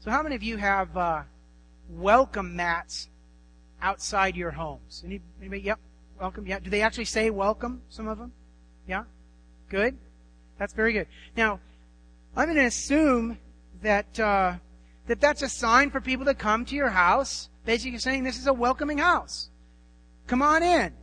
So how many of you have welcome mats outside your homes? Anybody? Yep. Welcome. Yeah. Do they actually say welcome, some of them? Yeah? Good? That's very good. Now, I'm going to assume that that's a sign for people to come to your house, basically saying this is a welcoming house. Come on in.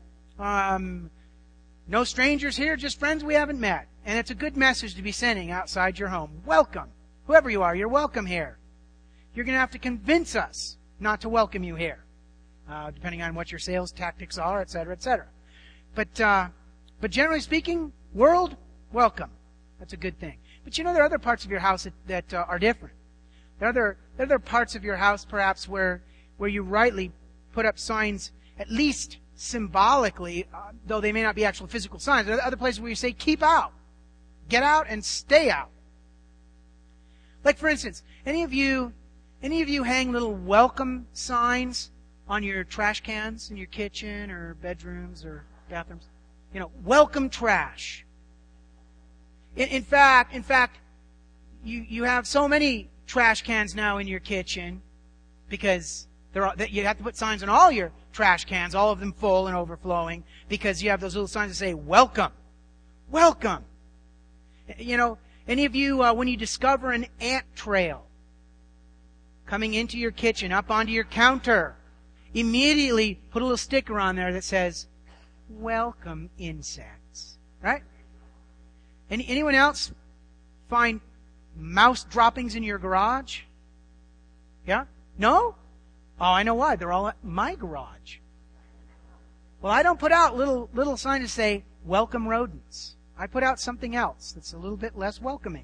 No strangers here, just friends we haven't met. And it's a good message to be sending outside your home. Welcome. Whoever you are, you're welcome here. You're going to have to convince us not to welcome you here, depending on what your sales tactics are, etc., etc. But generally speaking, world, welcome. That's a good thing. But there are other parts of your house that are different. There are other parts of your house, perhaps, where you rightly put up signs, at least symbolically, though they may not be actual physical signs. There are other places where you say, keep out. Get out and stay out. Like, for instance, any of you hang little welcome signs on your trash cans in your kitchen or bedrooms or bathrooms? Welcome trash. In fact, you have so many trash cans now in your kitchen because you have to put signs on all your trash cans, all of them full and overflowing, because you have those little signs that say, welcome. Welcome. Any of you, when you discover an ant trail coming into your kitchen, up onto your counter, immediately put a little sticker on there that says, welcome insects. Right? Anyone else find mouse droppings in your garage? Yeah? No? Oh, I know why. They're all at my garage. Well, I don't put out little signs that say, welcome rodents. I put out something else that's a little bit less welcoming.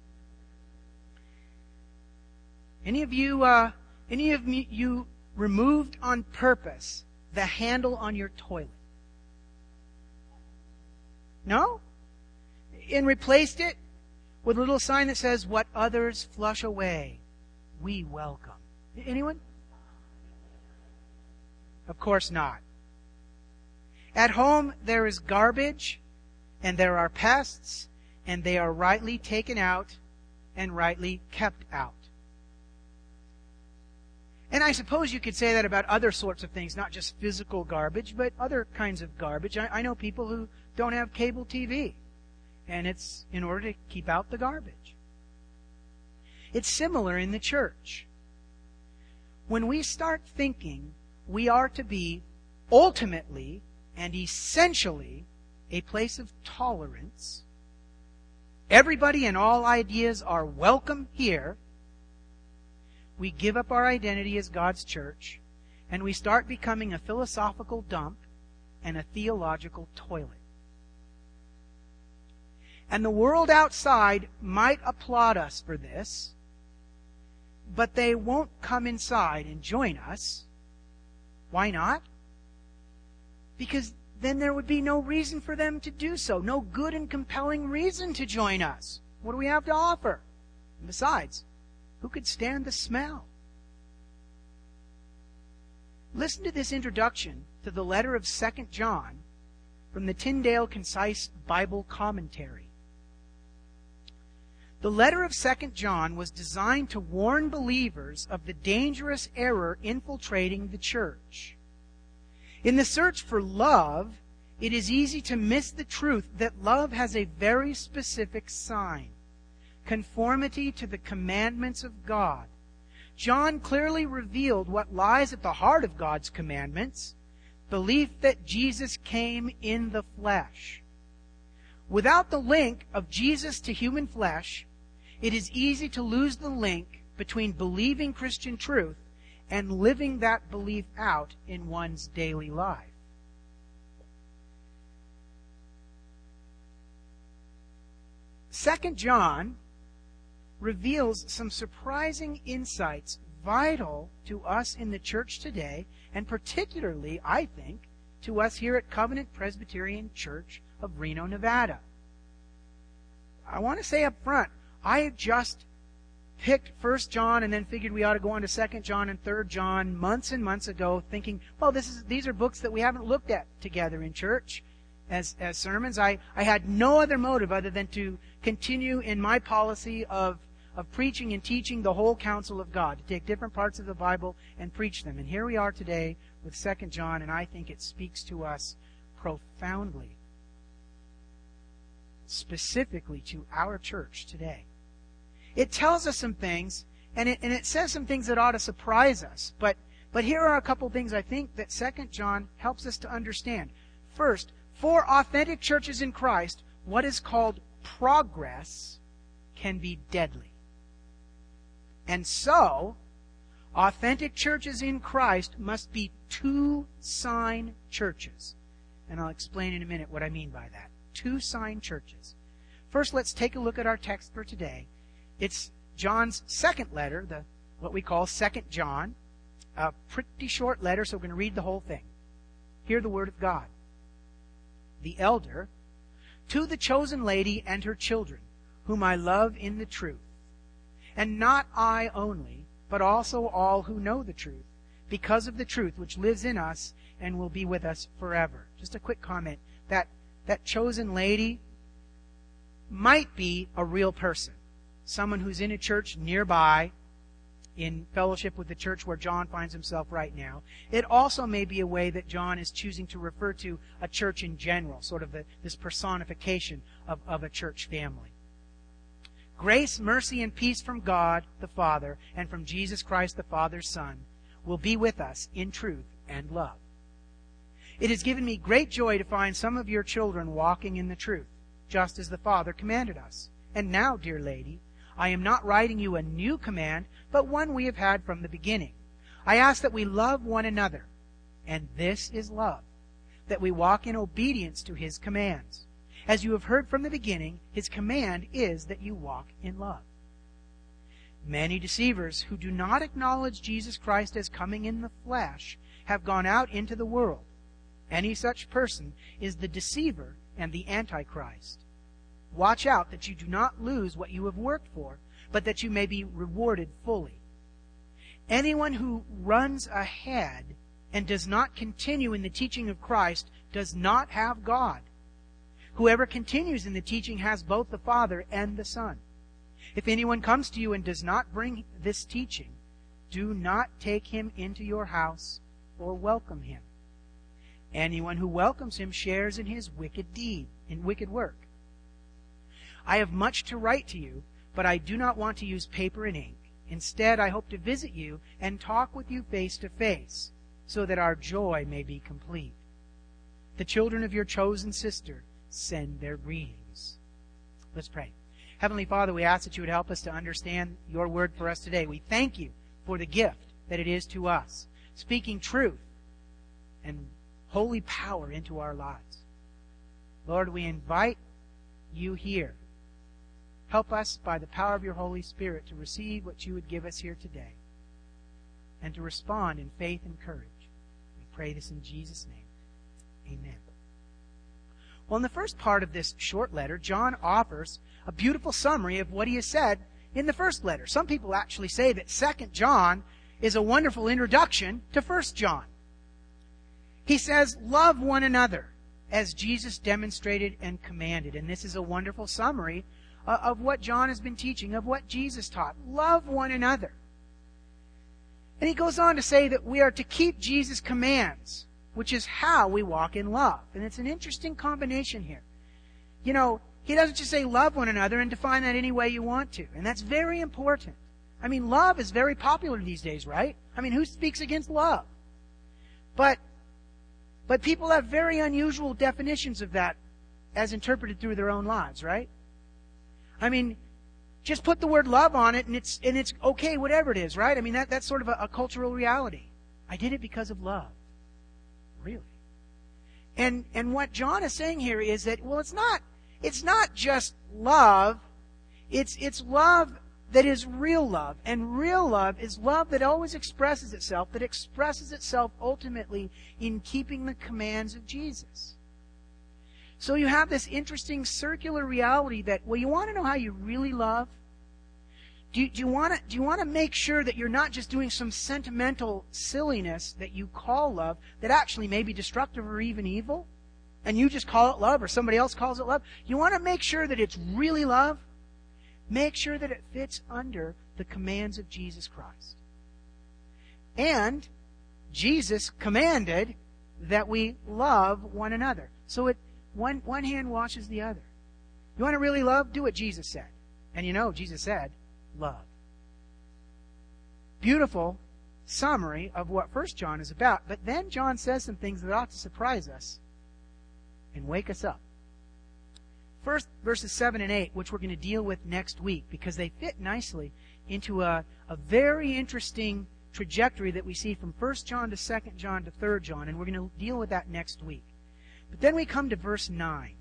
Any of you removed on purpose the handle on your toilet? No? And replaced it with a little sign that says, what others flush away, we welcome. Anyone? Of course not. At home, there is garbage, and there are pests, and they are rightly taken out and rightly kept out. And I suppose you could say that about other sorts of things, not just physical garbage, but other kinds of garbage. I know people who don't have cable TV, and it's in order to keep out the garbage. It's similar in the church. When we start thinking we are to be ultimately and essentially a place of tolerance, everybody and all ideas are welcome here, we give up our identity as God's church, and we start becoming a philosophical dump and a theological toilet. And the world outside might applaud us for this, but they won't come inside and join us. Why not? Because then there would be no reason for them to do so. No good and compelling reason to join us. What do we have to offer? And besides, who could stand the smell? Listen to this introduction to the letter of 2 John from the Tyndale Concise Bible Commentary. The letter of 2 John was designed to warn believers of the dangerous error infiltrating the church. In the search for love, it is easy to miss the truth that love has a very specific sign: conformity to the commandments of God. John clearly revealed what lies at the heart of God's commandments: belief that Jesus came in the flesh. Without the link of Jesus to human flesh, it is easy to lose the link between believing Christian truth and living that belief out in one's daily life. Second John reveals some surprising insights vital to us in the church today, and particularly, I think, to us here at Covenant Presbyterian Church of Reno, Nevada. I want to say up front, I had just picked 1 John and then figured we ought to go on to 2 John and 3 John months and months ago, thinking, well, these are books that we haven't looked at together in church as sermons. I had no other motive other than to continue in my policy of of preaching and teaching the whole counsel of God, to take different parts of the Bible and preach them. And here we are today with 2 John, and I think it speaks to us profoundly, specifically to our church today. It tells us some things, and it says some things that ought to surprise us. But here are a couple things I think that 2 John helps us to understand. First, for authentic churches in Christ, what is called progress can be deadly. And so, authentic churches in Christ must be two-sign churches. And I'll explain in a minute what I mean by that. Two-sign churches. First, let's take a look at our text for today. It's John's second letter, what we call 2 John. A pretty short letter, so we're going to read the whole thing. Hear the word of God. The elder, to the chosen lady and her children, whom I love in the truth. And not I only, but also all who know the truth, because of the truth which lives in us and will be with us forever. Just a quick comment. That chosen lady might be a real person. Someone who's in a church nearby, in fellowship with the church where John finds himself right now. It also may be a way that John is choosing to refer to a church in general, sort of this personification of a church family. Grace, mercy, and peace from God the Father and from Jesus Christ the Father's Son will be with us in truth and love. It has given me great joy to find some of your children walking in the truth, just as the Father commanded us. And now, dear lady, I am not writing you a new command, but one we have had from the beginning. I ask that we love one another, and this is love, that we walk in obedience to His commands. As you have heard from the beginning, His command is that you walk in love. Many deceivers who do not acknowledge Jesus Christ as coming in the flesh have gone out into the world. Any such person is the deceiver and the Antichrist. Watch out that you do not lose what you have worked for, but that you may be rewarded fully. Anyone who runs ahead and does not continue in the teaching of Christ does not have God. Whoever continues in the teaching has both the Father and the Son. If anyone comes to you and does not bring this teaching, do not take him into your house or welcome him. Anyone who welcomes him shares in his wicked work. I have much to write to you, but I do not want to use paper and ink. Instead, I hope to visit you and talk with you face to face, so that our joy may be complete. The children of your chosen sister send their greetings. Let's pray. Heavenly Father, we ask that you would help us to understand your word for us today. We thank you for the gift that it is to us, speaking truth and holy power into our lives. Lord, we invite you here. Help us by the power of your Holy Spirit to receive what you would give us here today and to respond in faith and courage. We pray this in Jesus' name. Amen. Well, in the first part of this short letter, John offers a beautiful summary of what he has said in the first letter. Some people actually say that 2 John is a wonderful introduction to 1 John. He says, love one another as Jesus demonstrated and commanded. And this is a wonderful summary of what John has been teaching, of what Jesus taught. Love one another. And he goes on to say that we are to keep Jesus' commands, which is how we walk in love. And it's an interesting combination here. You know, he doesn't just say love one another and define that any way you want to. And that's very important. I mean, love is very popular these days, right? I mean, who speaks against love? But people have very unusual definitions of that as interpreted through their own lives, right? I mean, just put the word love on it and it's okay, whatever it is, right? I mean, that's sort of a cultural reality. I did it because of love. Really? And what John is saying here is that, well, it's not just love. It's love that is real love. And real love is love that always expresses itself ultimately in keeping the commands of Jesus. So you have this interesting circular reality that, well, you want to know how you really love? Do you want to make sure that you're not just doing some sentimental silliness that you call love that actually may be destructive or even evil? And you just call it love or somebody else calls it love? You want to make sure that it's really love? make sure that it fits under the commands of Jesus Christ. And Jesus commanded that we love one another. So one hand washes the other. You want to really love? Do what Jesus said. And you know, Jesus said, love. Beautiful summary of what 1 John is about. But then John says some things that ought to surprise us and wake us up. First, verses 7 and 8, which we're going to deal with next week, because they fit nicely into a very interesting trajectory that we see from 1 John to 2 John to 3 John, and we're going to deal with that next week. But then we come to verse 9.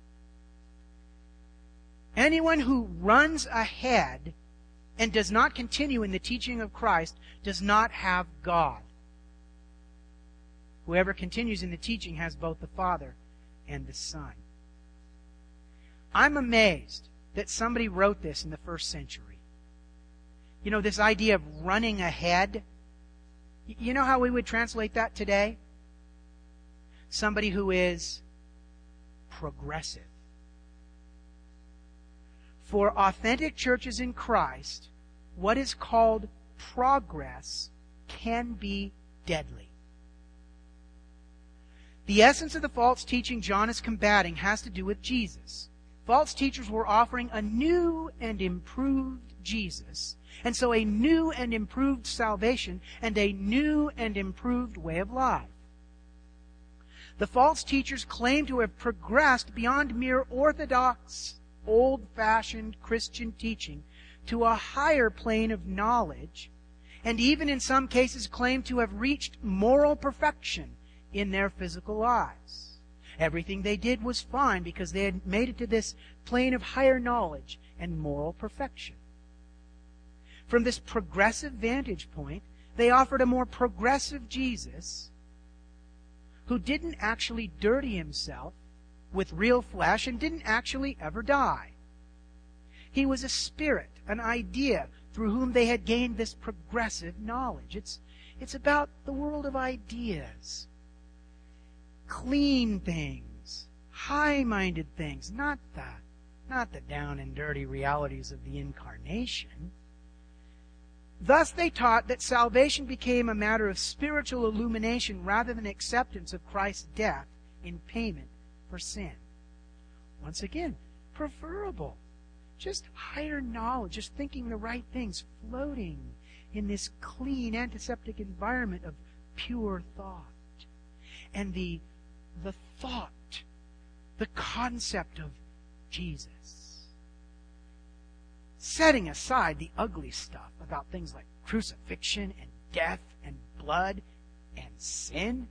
Anyone who runs ahead and does not continue in the teaching of Christ does not have God. Whoever continues in the teaching has both the Father and the Son. I'm amazed that somebody wrote this in the first century. You know, this idea of running ahead. You know how we would translate that today? Somebody who is progressive. For authentic churches in Christ, what is called progress can be deadly. The essence of the false teaching John is combating has to do with Jesus. False teachers were offering a new and improved Jesus, and so a new and improved salvation, and a new and improved way of life. The false teachers claim to have progressed beyond mere orthodox, old-fashioned Christian teaching to a higher plane of knowledge, and even in some cases claim to have reached moral perfection in their physical lives. Everything they did was fine because they had made it to this plane of higher knowledge and moral perfection. From this progressive vantage point, they offered a more progressive Jesus who didn't actually dirty himself with real flesh and didn't actually ever die. He was a spirit, an idea through whom they had gained this progressive knowledge. It's about the world of ideas. Clean things, high-minded things, not the down and dirty realities of the incarnation. Thus they taught that salvation became a matter of spiritual illumination rather than acceptance of Christ's death in payment for sin. Once again, preferable. Just higher knowledge, just thinking the right things, floating in this clean, antiseptic environment of pure thought. And the thought, the concept of Jesus. Setting aside the ugly stuff about things like crucifixion and death and blood and sin.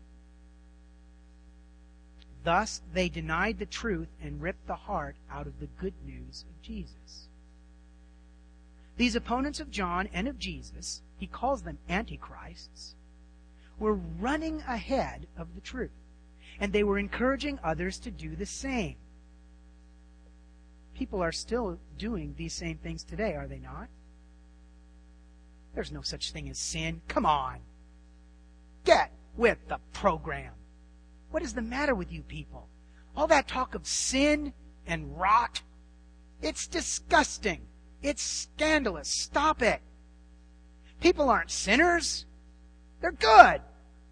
Thus, they denied the truth and ripped the heart out of the good news of Jesus. These opponents of John and of Jesus, he calls them antichrists, were running ahead of the truth. And they were encouraging others to do the same. People are still doing these same things today, are they not? There's no such thing as sin. Come on. Get with the program. What is the matter with you people? All that talk of sin and rot, it's disgusting. It's scandalous. Stop it. People aren't sinners. They're good.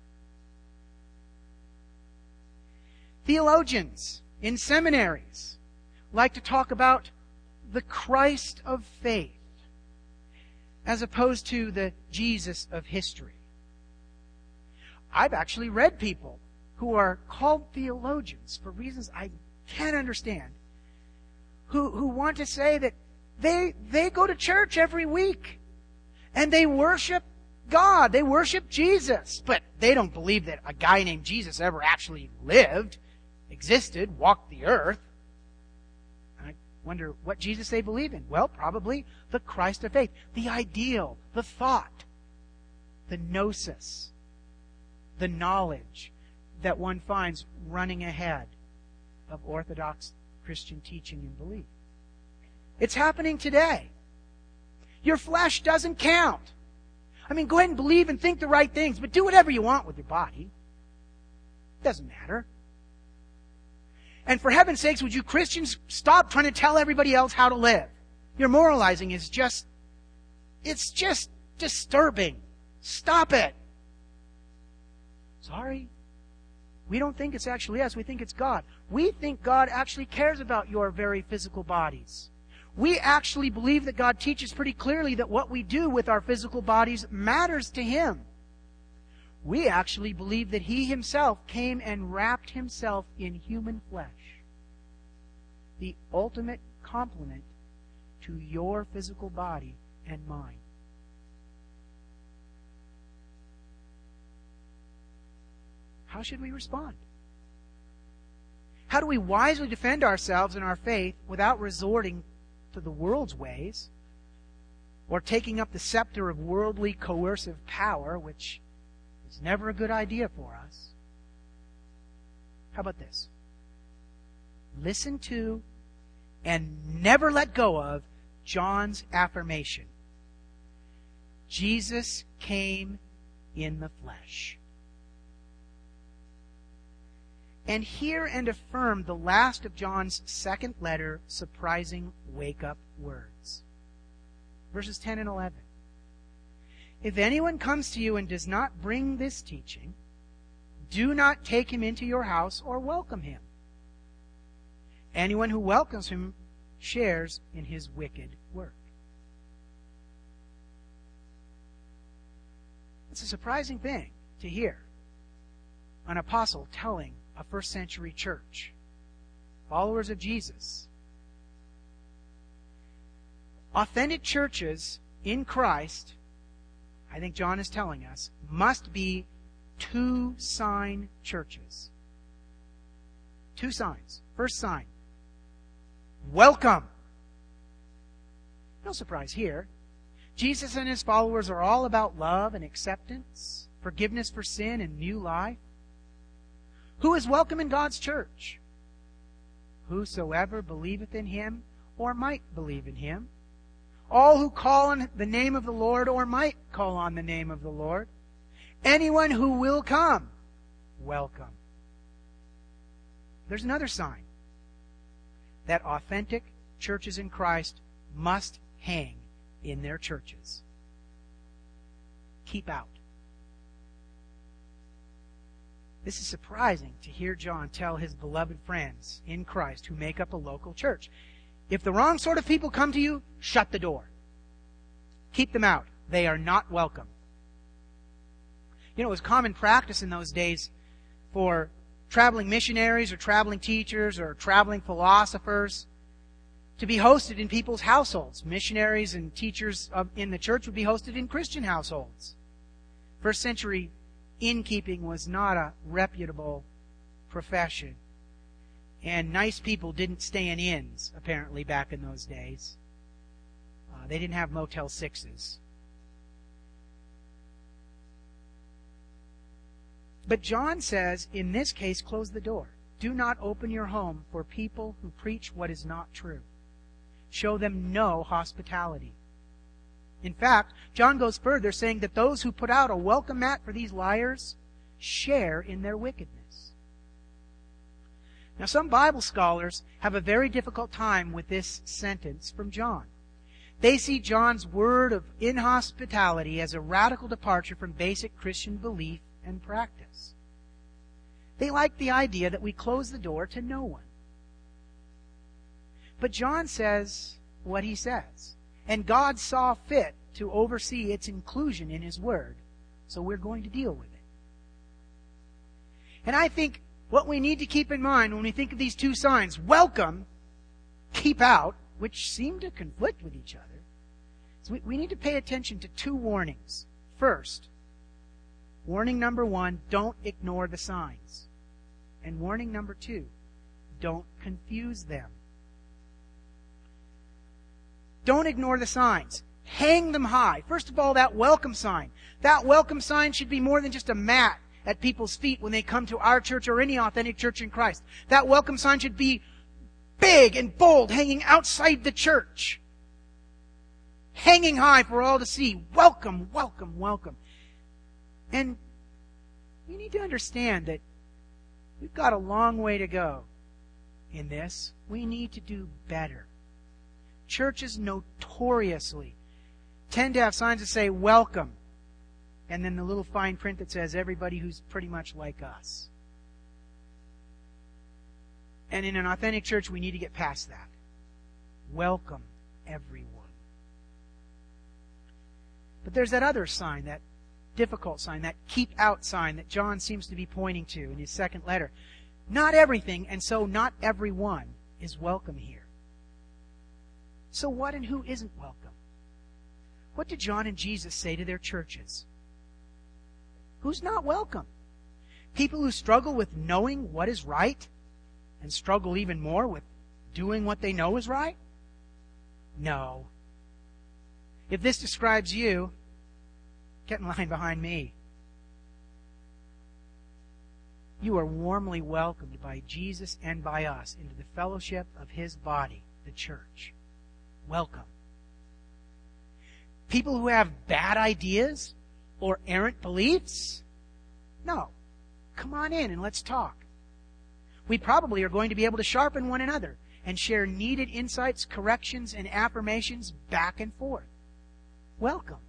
Theologians in seminaries like to talk about the Christ of faith as opposed to the Jesus of history. I've actually read people who are called theologians for reasons I can't understand, who want to say that they go to church every week and they worship God, they worship Jesus, but they don't believe that a guy named Jesus ever actually lived, existed, walked the earth. I wonder what Jesus they believe in. Well, probably the Christ of faith, the ideal, the thought, the gnosis, the knowledge that one finds running ahead of orthodox Christian teaching and belief. It's happening today. Your flesh doesn't count. I mean, go ahead and believe and think the right things, but do whatever you want with your body. It doesn't matter. And for heaven's sakes, would you Christians stop trying to tell everybody else how to live? Your moralizing is it's just disturbing. Stop it. Sorry. We don't think it's actually us. We think it's God. We think God actually cares about your very physical bodies. We actually believe that God teaches pretty clearly that what we do with our physical bodies matters to Him. We actually believe that He Himself came and wrapped Himself in human flesh. The ultimate complement to your physical body and mind. How should we respond? How do we wisely defend ourselves in our faith without resorting to the world's ways or taking up the scepter of worldly coercive power, which is never a good idea for us? How about this? Listen to and never let go of John's affirmation. Jesus came in the flesh. And hear and affirm the last of John's second letter surprising wake-up words. Verses 10 and 11. If anyone comes to you and does not bring this teaching, do not take him into your house or welcome him. Anyone who welcomes him shares in his wicked work. It's a surprising thing to hear an apostle telling a first century church, followers of Jesus. Authentic churches in Christ, I think John is telling us, must be two-sign churches. Two signs. First sign, welcome. No surprise here. Jesus and His followers are all about love and acceptance, forgiveness for sin, and new life. Who is welcome in God's church? Whosoever believeth in Him, or might believe in Him. All who call on the name of the Lord, or might call on the name of the Lord. Anyone who will come, welcome. There's another sign that authentic churches in Christ must hang in their churches. Keep out. This is surprising to hear John tell his beloved friends in Christ who make up a local church. If the wrong sort of people come to you, shut the door. Keep them out. They are not welcome. You know, it was common practice in those days for traveling missionaries or traveling teachers or traveling philosophers to be hosted in people's households. Missionaries and teachers in the church would be hosted in Christian households. First century innkeeping was not a reputable profession. And nice people didn't stay in inns, apparently, back in those days. They didn't have Motel 6s. But John says, in this case, close the door. Do not open your home for people who preach what is not true. Show them no hospitality. In fact, John goes further, saying that those who put out a welcome mat for these liars share in their wickedness. Now, some Bible scholars have a very difficult time with this sentence from John. They see John's word of inhospitality as a radical departure from basic Christian belief and practice. They like the idea that we close the door to no one. But John says what he says. And God saw fit to oversee its inclusion in His Word. So we're going to deal with it. And I think what we need to keep in mind when we think of these two signs, welcome, keep out, which seem to conflict with each other, is we need to pay attention to two warnings. First, warning number one, don't ignore the signs. And warning number two, don't confuse them. Don't ignore the signs. Hang them high. First of all, that welcome sign. That welcome sign should be more than just a mat at people's feet when they come to our church or any authentic church in Christ. That welcome sign should be big and bold, hanging outside the church. Hanging high for all to see. Welcome, welcome, welcome. And we need to understand that we've got a long way to go in this. We need to do better. churches notoriously tend to have signs that say, welcome, and then the little fine print that says, everybody who's pretty much like us. And in an authentic church, we need to get past that. Welcome everyone. But there's that other sign, that difficult sign, that keep out sign that John seems to be pointing to in his second letter. Not everything, and so not everyone, is welcome here. So what and who isn't welcome? What did John and Jesus say to their churches? Who's not welcome? People who struggle with knowing what is right and struggle even more with doing what they know is right? No. If this describes you, get in line behind me. You are warmly welcomed by Jesus and by us into the fellowship of His body, the church. Welcome. People who have bad ideas or errant beliefs? No. Come on in and let's talk. We probably are going to be able to sharpen one another and share needed insights, corrections, and affirmations back and forth. Welcome.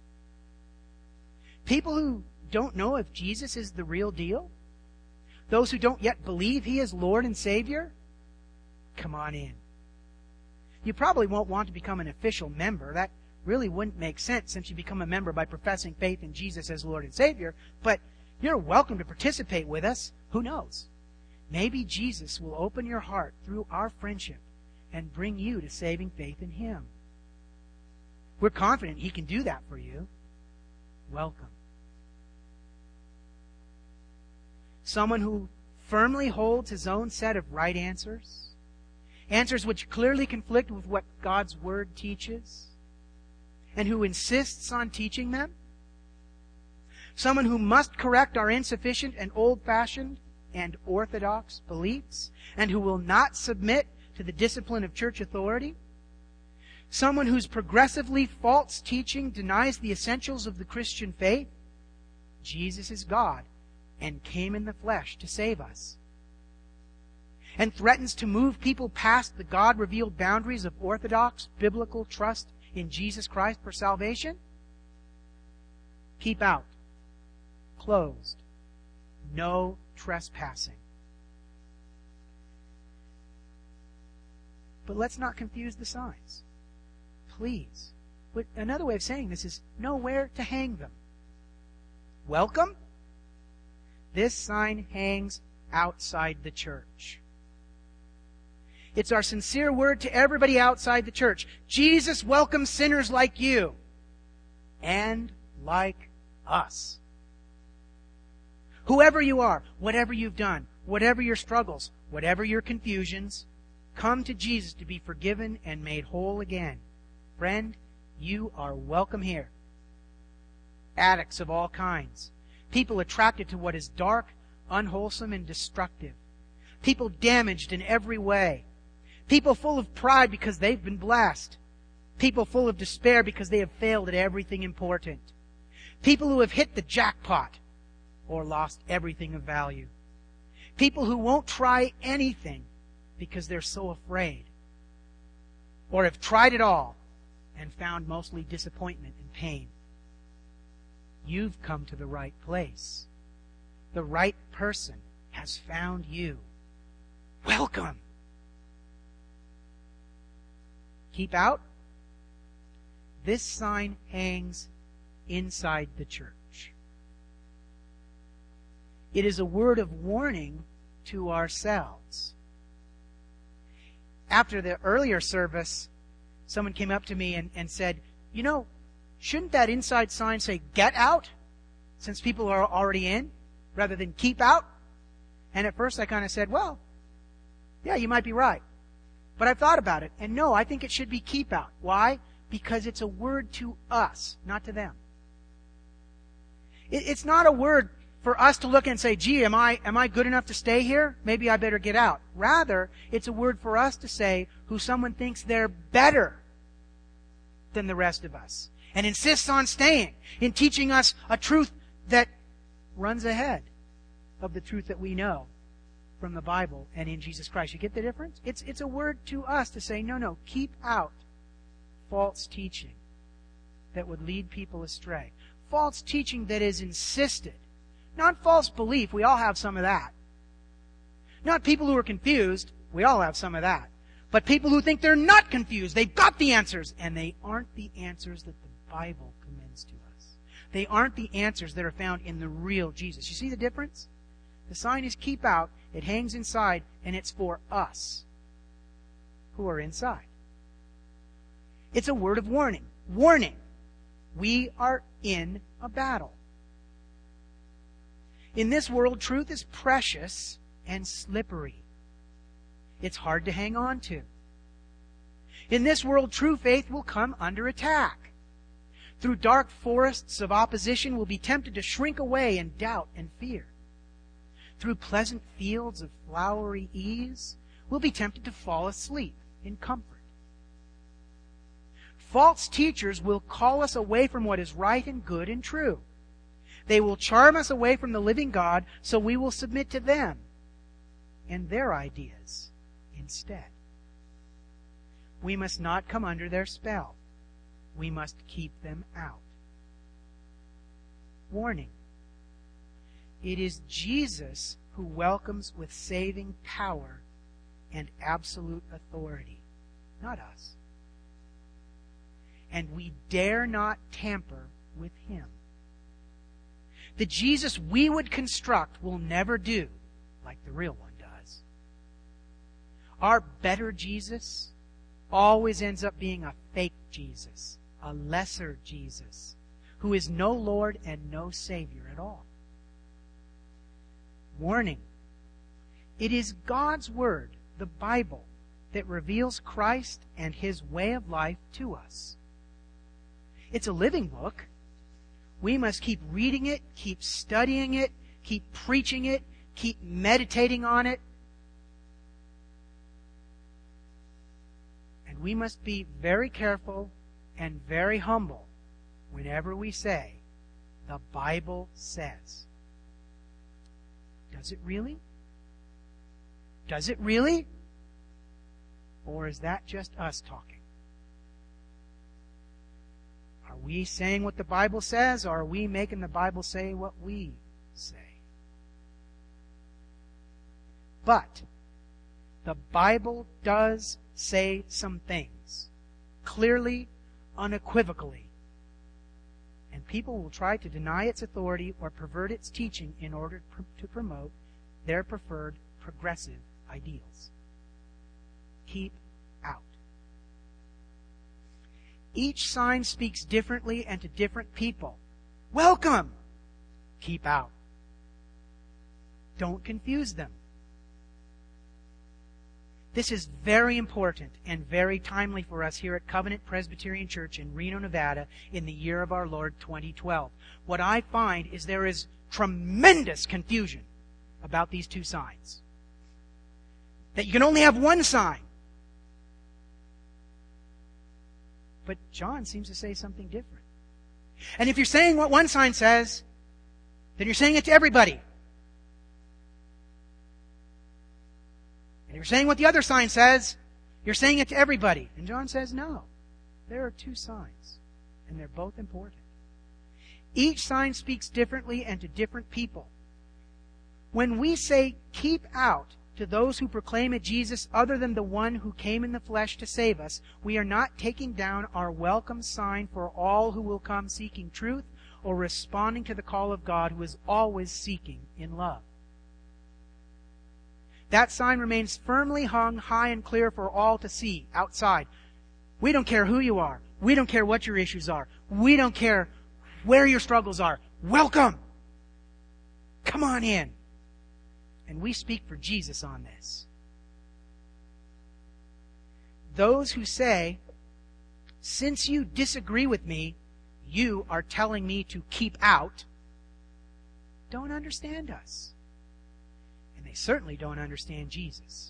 People who don't know if Jesus is the real deal, those who don't yet believe He is Lord and Savior, come on in. You probably won't want to become an official member. That really wouldn't make sense since you become a member by professing faith in Jesus as Lord and Savior, but you're welcome to participate with us. Who knows? Maybe Jesus will open your heart through our friendship and bring you to saving faith in Him. We're confident He can do that for you. Welcome. Someone who firmly holds his own set of right answers, answers which clearly conflict with what God's Word teaches, and who insists on teaching them. Someone who must correct our insufficient and old-fashioned and orthodox beliefs, and who will not submit to the discipline of church authority. Someone whose progressively false teaching denies the essentials of the Christian faith. Jesus is God and came in the flesh to save us. And threatens to move people past the God-revealed boundaries of orthodox biblical trust in Jesus Christ for salvation. Keep out. Closed. No trespassing. But let's not confuse the signs. Please. But another way of saying this is nowhere to hang them. Welcome? This sign hangs outside the church. It's our sincere word to everybody outside the church. Jesus welcomes sinners like you and like us. Whoever you are, whatever you've done, whatever your struggles, whatever your confusions, come to Jesus to be forgiven and made whole again. Friend, you are welcome here. Addicts of all kinds. People attracted to what is dark, unwholesome, and destructive. People damaged in every way. People full of pride because they've been blessed. People full of despair because they have failed at everything important. People who have hit the jackpot or lost everything of value. People who won't try anything because they're so afraid. Or have tried it all and found mostly disappointment and pain. You've come to the right place. The right person has found you. Welcome. Keep out. This sign hangs inside the church. It is a word of warning to ourselves. After the earlier service, someone came up to me and said, you know, shouldn't that inside sign say get out since people are already in rather than keep out? And at first I kind of said, well, yeah, you might be right. But I've thought about it, and no, I think it should be keep out. Why? Because it's a word to us, not to them. It's not a word for us to look and say, gee, am I good enough to stay here? Maybe I better get out. Rather, it's a word for us to say who someone thinks they're better than the rest of us and insists on staying in teaching us a truth that runs ahead of the truth that we know from the Bible and in Jesus Christ. You get the difference? It's a word to us to say, no, keep out false teaching that would lead people astray. False teaching that is insisted. Not false belief. We all have some of that. Not people who are confused. We all have some of that. But people who think they're not confused. They've got the answers. And they aren't the answers that the Bible commends to us. They aren't the answers that are found in the real Jesus. You see the difference? The sign is keep out. It hangs inside. And it's for us who are inside. It's a word of warning. Warning. We are in a battle. In this world, truth is precious and slippery. It's hard to hang on to. In this world, true faith will come under attack. Through dark forests of opposition, we'll be tempted to shrink away in doubt and fear. Through pleasant fields of flowery ease, we'll be tempted to fall asleep in comfort. False teachers will call us away from what is right and good and true. They will charm us away from the living God, so we will submit to them and their ideas instead. We must not come under their spell. We must keep them out. Warning. It is Jesus who welcomes with saving power and absolute authority, not us. And we dare not tamper with Him. The Jesus we would construct will never do like the real one does. Our better Jesus always ends up being a fake Jesus, a lesser Jesus, who is no Lord and no Savior at all. Warning. It is God's Word, the Bible, that reveals Christ and His way of life to us. It's a living book. We must keep reading it, keep studying it, keep preaching it, keep meditating on it. And we must be very careful and very humble whenever we say, the Bible says. Does it really? Does it really? Or is that just us talking? Are we saying what the Bible says, or are we making the Bible say what we say? But the Bible does say some things, clearly, unequivocally. And people will try to deny its authority or pervert its teaching in order to promote their preferred progressive ideals. Keep out. Each sign speaks differently and to different people. Welcome! Keep out. Don't confuse them. This is very important and very timely for us here at Covenant Presbyterian Church in Reno, Nevada in the year of our Lord 2012. What I find is there is tremendous confusion about these two signs. That you can only have one sign. But John seems to say something different. And if you're saying what one sign says, then you're saying it to everybody. And if you're saying what the other sign says, you're saying it to everybody. And John says, no. There are two signs, and they're both important. Each sign speaks differently and to different people. When we say, keep out to those who proclaim a Jesus other than the one who came in the flesh to save us, we are not taking down our welcome sign for all who will come seeking truth or responding to the call of God who is always seeking in love. That sign remains firmly hung high and clear for all to see outside. We don't care who you are. We don't care what your issues are. We don't care where your struggles are. Welcome! Come on in. And we speak for Jesus on this. Those who say, since you disagree with me, you are telling me to keep out, don't understand us. And they certainly don't understand Jesus.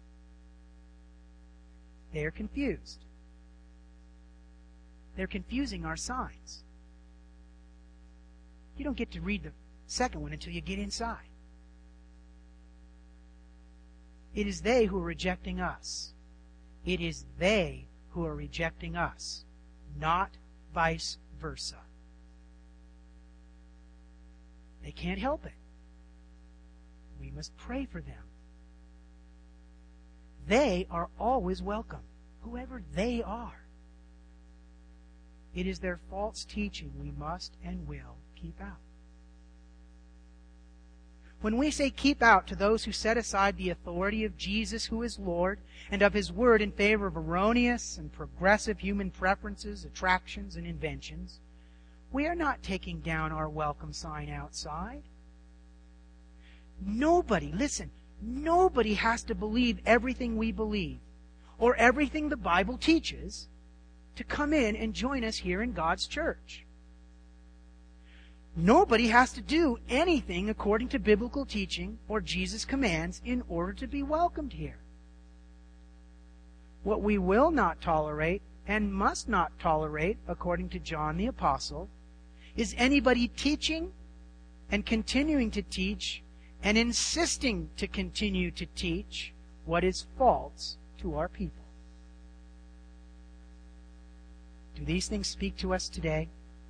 They are confused. They're confusing our signs. You don't get to read the second one until you get inside. It is they who are rejecting us. It is they who are rejecting us. not vice versa. They can't help it. We must pray for them. They are always welcome, whoever they are. It is their false teaching we must and will keep out. When we say keep out to those who set aside the authority of Jesus, who is Lord, and of His Word in favor of erroneous and progressive human preferences, attractions, and inventions, we are not taking down our welcome sign outside. Nobody has to believe everything we believe or everything the Bible teaches to come in and join us here in God's church. Nobody has to do anything according to biblical teaching or Jesus' commands in order to be welcomed here. What we will not tolerate and must not tolerate, according to John the Apostle, is anybody teaching and continuing to teach and insisting to continue to teach what is false to our people. Do these things speak to us today?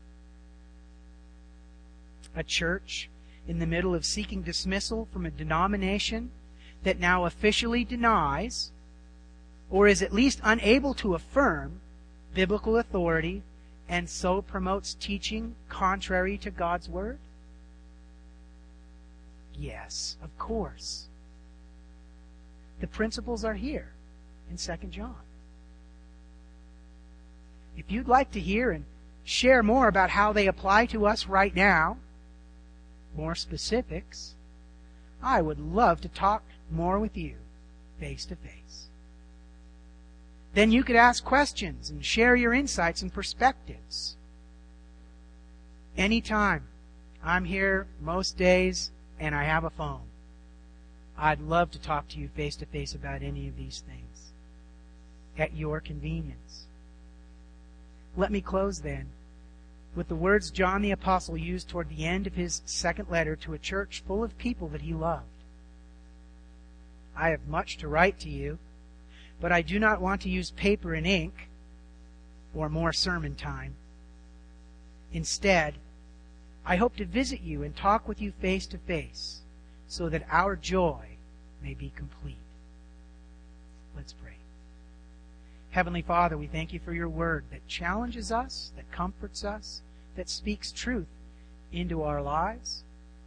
A church in the middle of seeking dismissal from a denomination that now officially denies, or is at least unable to affirm, biblical authority, and so promotes teaching contrary to God's Word? Yes, of course. The principles are here in 2 John. If you'd like to hear and share more about how they apply to us right now, more specifics, I would love to talk more with you face to face. Then you could ask questions and share your insights and perspectives. Anytime. I'm here most days, and I have a phone. I'd love to talk to you face to face about any of these things at your convenience. Let me close then with the words John the Apostle used toward the end of his second letter to a church full of people that he loved. I have much to write to you, but I do not want to use paper and ink or more sermon time. Instead, I hope to visit you and talk with you face to face so that our joy may be complete. Let's pray. Heavenly Father, we thank you for your word that challenges us, that comforts us, that speaks truth into our lives.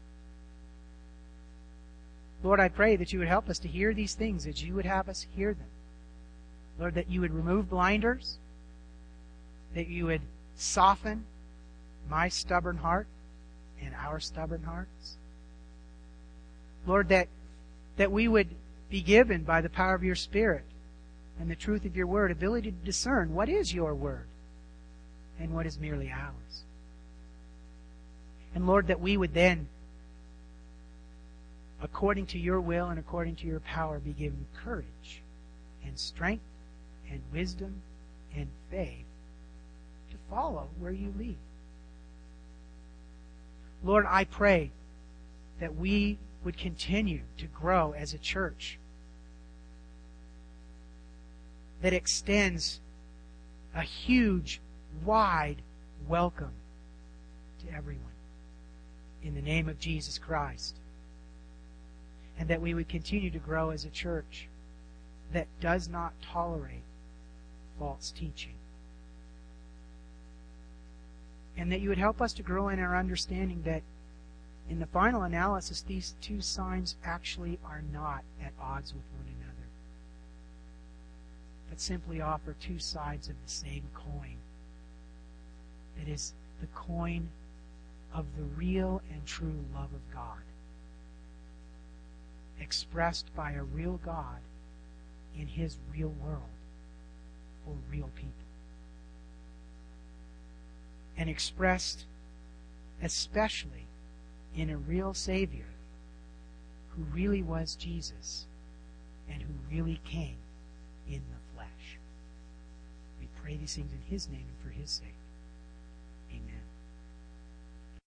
Lord, I pray that you would help us to hear these things as you would have us hear them. Lord, that you would remove blinders, that you would soften my stubborn heart and our stubborn hearts. Lord, that we would be given by the power of your Spirit and the truth of your word, ability to discern what is your word and what is merely ours. And Lord, that we would then, according to your will and according to your power, be given courage and strength and wisdom and faith to follow where you lead. Lord, I pray that we would continue to grow as a church that extends a huge, wide welcome to everyone in the name of Jesus Christ. And that we would continue to grow as a church that does not tolerate false teaching. And that you would help us to grow in our understanding that in the final analysis, these two signs actually are not at odds with one another, but simply offer two sides of the same coin. That is the coin of the real and true love of God, expressed by a real God in His real world for real people. And expressed especially in a real Savior who really was Jesus and who really came in the flesh. We pray these things in His name and for His sake.